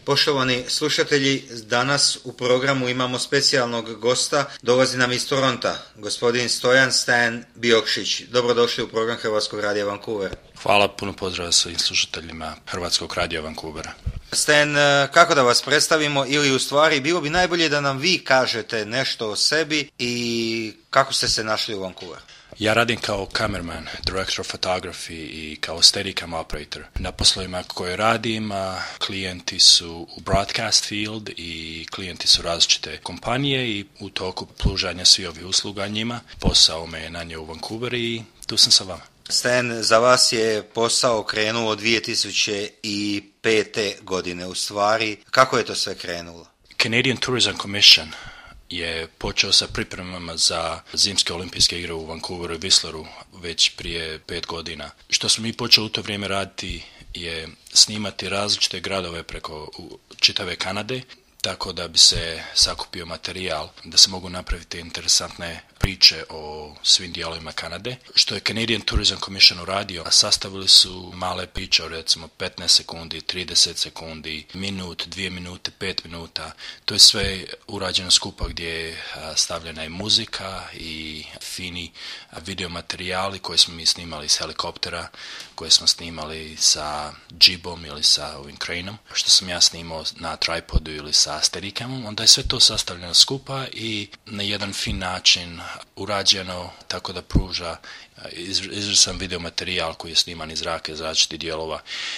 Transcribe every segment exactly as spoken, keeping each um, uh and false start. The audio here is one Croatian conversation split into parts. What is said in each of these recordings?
Poštovani slušatelji, danas u programu imamo specijalnog gosta, dolazi nam iz Toronta, gospodin Stojan Stan Biokšić. Dobrodošli u program Hrvatskog radija Vancouver. Hvala, puno pozdrava svim slušateljima Hrvatskog radija Vancouvera. Stan, kako da vas predstavimo, ili u stvari bilo bi najbolje da nam vi kažete nešto o sebi i kako ste se našli u Vancouveru? Ja radim kao cameraman, director of photography i kao steadicam operator. Na poslovima koje radim, klijenti su u broadcast field i klijenti su različite kompanije i u toku pružanja svih ovih usluga njima. Posao me je nanio u Vancouver i tu sam sa vama. Stan, za vas je posao krenuo dvije tisuće pete. godine. U stvari, kako je to sve krenulo? Canadian Tourism Commission je počeo sa pripremama za zimske olimpijske igre u Vancouveru i Whistleru već prije pet godina. Što smo mi počeli u to vrijeme raditi je snimati različite gradove preko čitave Kanade, tako da bi se sakupio materijal, da se mogu napraviti interesantne priče o svim dijelovima Kanade. Što je Canadian Tourism Commission uradio, sastavili su male priče o recimo petnaest sekundi, trideset sekundi, minut, dvije minute, pet minuta. To je sve urađeno skupa gdje je stavljena i muzika i fini video materijali koje smo mi snimali s helikoptera, koje smo snimali sa džibom ili sa ovim craneom, što sam ja snimao na tripodu ili sa steadicamom. Onda je sve to sastavljeno skupa i na jedan fin način urađeno tako da pruža izvrstan video materijal koji je sniman iz zraka iz različitih dijelova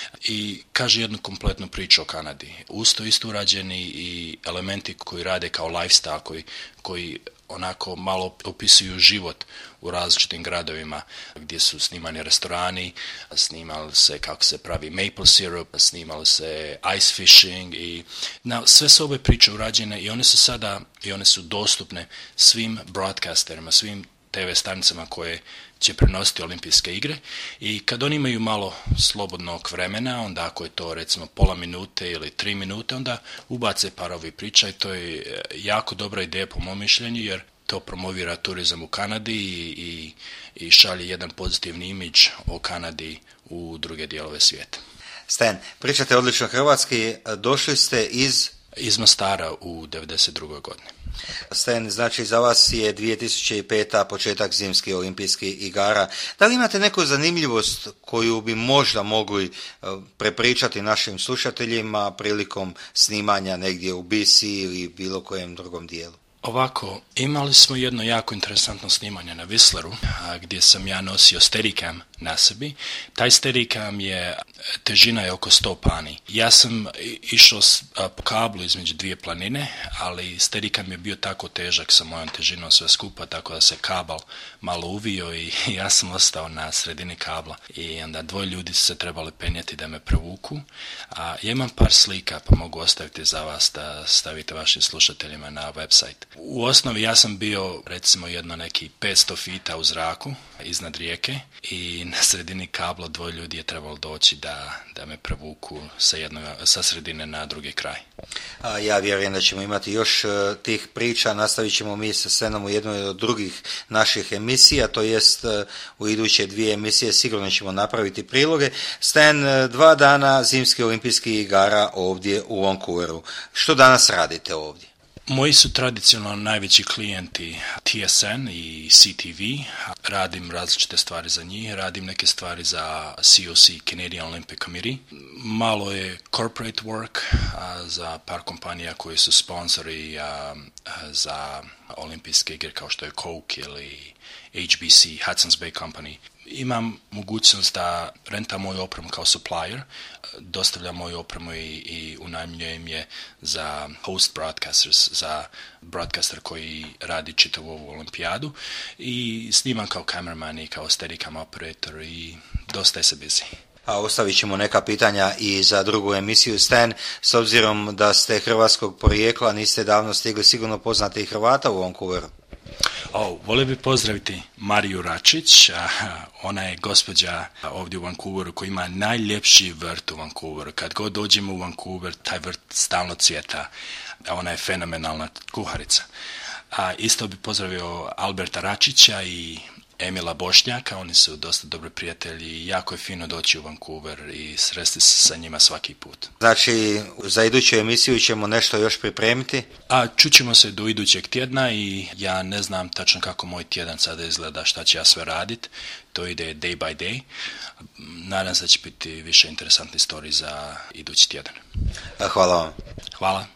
i kaže jednu kompletnu priču o Kanadi. Usto isto urađeni i elementi koji rade kao lifestyle, koji, koji onako malo opisuju život u različitim gradovima gdje su snimani restorani, snimali se kako se pravi maple syrup, snimali se ice fishing i na, sve su ove priče urađene i one su sada i one su dostupne svim broadcasterima, svim te ve stanicama koje će prenositi olimpijske igre i kad oni imaju malo slobodnog vremena, onda ako je to recimo pola minute ili tri minute, onda ubace par ovih priča i to je jako dobra ideja po mom mišljenju jer to promovira turizam u Kanadi i, i, i šalje jedan pozitivni imidž o Kanadi u druge dijelove svijeta. Stan, pričate odlično hrvatski, došli ste iz... Iz Mostara u devedeset drugoj godini. Stan, znači za vas je dvije tisuće peta. početak zimskih olimpijskih igara. Da li imate neku zanimljivost koju bi možda mogli prepričati našim slušateljima prilikom snimanja negdje u B C ili bilo kojem drugom dijelu? Ovako, imali smo jedno jako interesantno snimanje na Whistleru, gdje sam ja nosio steadicam na sebi. Taj steadicam je, težina je oko sto pani. Ja sam išao po kablu između dvije planine, ali steadicam je bio tako težak sa mojom težinom sve skupa, tako da se kabel malo uvio i ja sam ostao na sredini kabla. I onda dvoje ljudi su se trebali penjati da me prevuku. A ja imam par slika, pa mogu ostaviti za vas da stavite vašim slušateljima na website. U osnovi ja sam bio recimo jedno neki petsto fita u zraku iznad rijeke i na sredini kabla dvoje ljudi je trebalo doći da, da me prevuku sa, jednog, sa sredine na drugi kraj. A ja vjerujem da ćemo imati još uh, tih priča, nastavit ćemo mi sa Stanom u jednoj od drugih naših emisija, to jest uh, u iduće dvije emisije sigurno ćemo napraviti priloge. Stan, uh, dva dana zimskih olimpijskih igara ovdje u Vancouveru. Što danas radite ovdje? Moji su tradicionalno najveći klijenti T S N i C T V. Radim različite stvari za njih, radim neke stvari za C O C, Canadian Olympic Committee. Malo je corporate work a, za par kompanija koji su sponzori a, a, za olimpijske igre kao što je Coke ili H B C, Hudson's Bay Company. Imam mogućnost da rentam moju opremu kao supplier, dostavljam moju opremu i, i unajmljujem je za host broadcasters, za broadcaster koji radi čitavu ovu olimpijadu i snimam kao cameraman i kao steadicam operator i dosta je se busy. A ostavit ćemo neka pitanja i za drugu emisiju. Stan, s obzirom da ste hrvatskog porijekla, niste davno stigli, sigurno poznate i Hrvata u Vancouveru. O, volio bi pozdraviti Mariju Račić, ona je gospođa ovdje u Vancouveru koja ima najljepši vrt u Vancouveru. Kad god dođemo u Vancouver, taj vrt stalno cvjeta, ona je fenomenalna kuharica. A isto bi pozdravio Alberta Račića i Emila Bošnjaka, oni su dosta dobri prijatelji i jako je fino doći u Vancouver i sresti se sa njima svaki put. Znači, za iduću emisiju ćemo nešto još pripremiti? A čućemo se do idućeg tjedna i ja ne znam tačno kako moj tjedan sada izgleda, šta će ja sve raditi. To ide day by day. Nadam se da će biti više interesantnih stvari za idući tjedan. Hvala vam. Hvala.